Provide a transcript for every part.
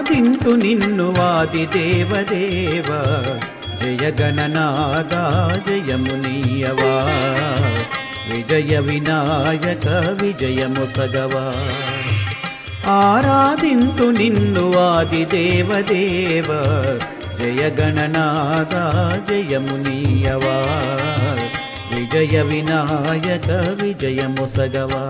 ఆరాధింతు నిన్ను వాది దేవదేవ జయ గణనాద జయమునీయవా విజయ వినాయక విజయముసగవా ఆరాధింతు నిన్ను వాది దేవదేవ జయ గణనాద జయమునీయవా విజయ వినాయక విజయముసగవా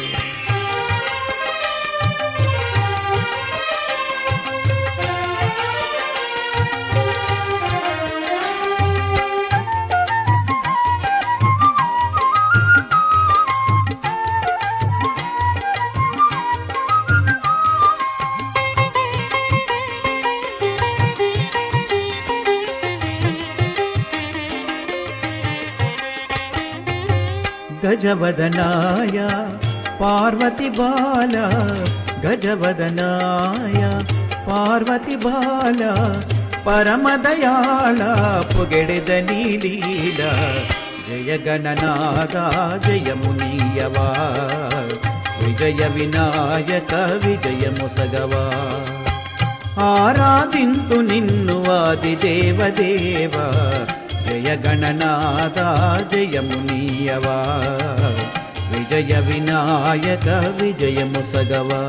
గజవదనాయ పార్వతి బాల గజవదనాయ పార్వతి బాల పరమదయాళ పొగెడెదని లీల జయ గణనాద జయమునీయవా విజయ వినాయక విజయముసగవా ఆరాధింతు నిన్ను ఆది దేవదేవ జయ గణనాద జయమునీయవా విజయ వినాయక విజయముసగవా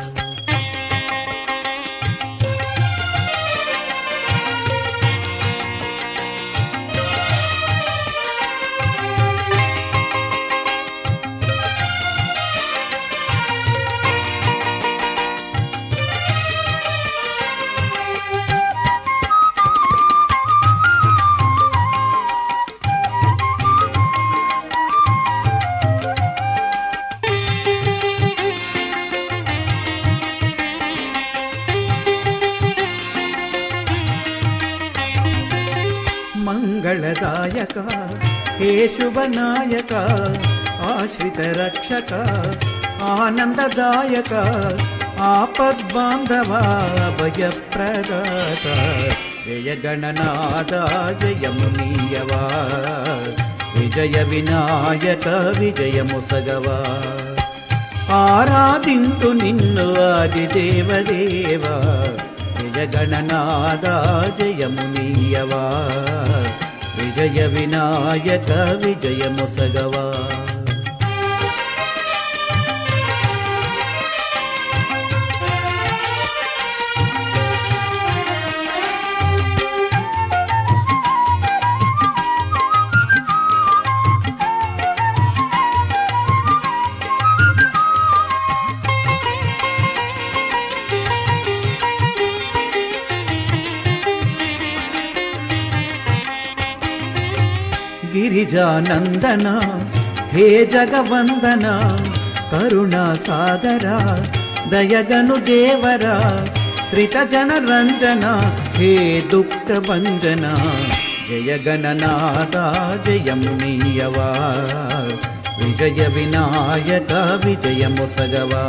మంగళదాయక హే శుభనాయక ఆశ్రిత రక్షక ఆనందదాయక ఆపద్బాంధవ అభయప్రదాత జయ గణనాద జయమునీయవా విజయ వినాయక విజయముసగవా ఆరాధింతు నిన్ను ఆది దేవదేవ జయ గణనాద జయమునీయవా విజయ వినాయక విజయముసగవా గిరిజానందన హే జగవందన కరుణా సాగర దయగను దేవర త్రిత జన రంజన హే దుఃఖ భంజన జయ గణనాద జయమునీయవా విజయ వినాయక విజయముసగవా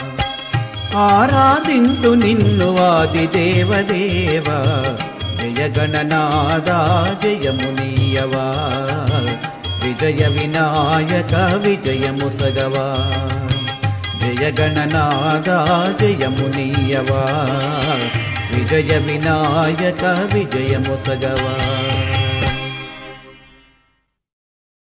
ఆరాధింతు నిన్ను ఆది దేవదేవ జయ గణనాద జయమునీయవా విజయ వినాయక విజయముసగవా జయ గణనాద జయమునీయవా విజయ వినాయక విజయముసగవా